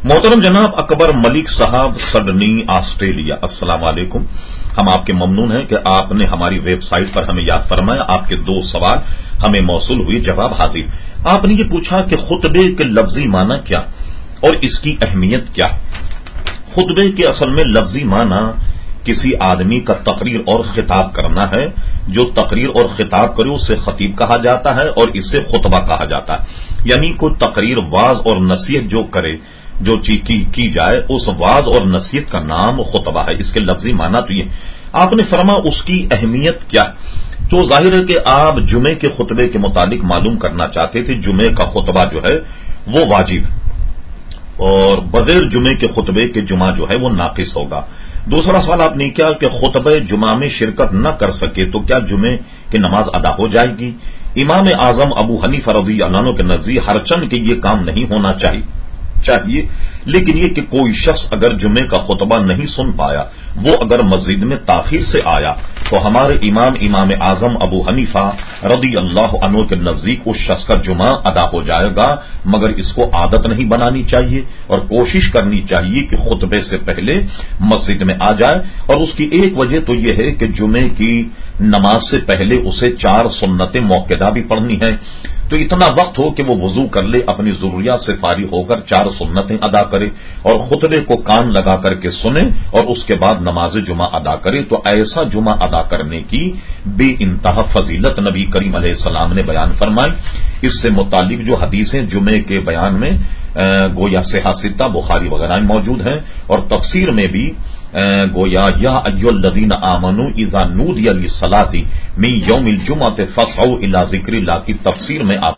محترم جناب اکبر ملک صاحب سڈنی آسٹریلیا، السلام علیکم۔ ہم آپ کے ممنون ہیں کہ آپ نے ہماری ویب سائٹ پر ہمیں یاد فرمایا۔ آپ کے 2 سوال ہمیں موصول ہوئے، جواب حاضر۔ آپ نے یہ پوچھا کہ خطبے کے لفظی معنی کیا اور اس کی اہمیت کیا۔ خطبے کے اصل میں لفظی معنی کسی آدمی کا تقریر اور خطاب کرنا ہے۔ جو تقریر اور خطاب کرے اسے خطیب کہا جاتا ہے اور اسے خطبہ کہا جاتا ہے۔ یعنی کوئی تقریر، واعظ اور نصیحت جو کرے، جو چیز کی جائے، اس واعظ اور نصیحت کا نام خطبہ ہے۔ اس کے لفظی معنی تو یہ آپ نے فرمایا اس کی اہمیت کیا، تو ظاہر ہے کہ آپ جمعے کے خطبے کے متعلق معلوم کرنا چاہتے تھے۔ جمعے کا خطبہ جو ہے وہ واجب ہے اور بغیر جمعے کے خطبے کے جمعہ جو ہے وہ ناقص ہوگا۔ دوسرا سوال آپ نے کیا کہ خطبہ جمعہ میں شرکت نہ کر سکے تو کیا جمعے کی نماز ادا ہو جائے گی۔ امام اعظم ابو حنیفہ رضی اللہ عنہ کے نزدیک ہرچند کہ یہ کام نہیں ہونا چاہیے، لیکن یہ کہ کوئی شخص اگر جمعے کا خطبہ نہیں سن پایا، وہ اگر مسجد میں تاخیر سے آیا تو ہمارے امام اعظم ابو حنیفہ رضی اللہ عنہ کے نزدیک اس شخص کا جمعہ ادا ہو جائے گا، مگر اس کو عادت نہیں بنانی چاہیے اور کوشش کرنی چاہیے کہ خطبے سے پہلے مسجد میں آ جائے۔ اور اس کی ایک وجہ تو یہ ہے کہ جمعے کی نماز سے پہلے اسے 4 سنتیں موقدہ بھی پڑھنی ہیں، تو اتنا وقت ہو کہ وہ وضو کر لے، اپنی ضروریات سے فارغ ہو کر 4 سنتیں ادا کرے اور خطبے کو کان لگا کر کے سنے اور اس کے بعد نماز جمعہ ادا کرے۔ تو ایسا جمعہ ادا کرنے کی بے انتہا فضیلت نبی کریم علیہ السلام نے بیان فرمائی۔ اس سے متعلق جو حدیثیں جمعے کے بیان میں گویا صحیح ستہ بخاری وغیرہ میں موجود ہیں، اور تفسیر میں بھی گویا یا ایھا الذین آمنوا اذا نودی للصلاۃ من یوم الجمعۃ فاسعوا الی ذکر اللہ کی تفسیر میں آپ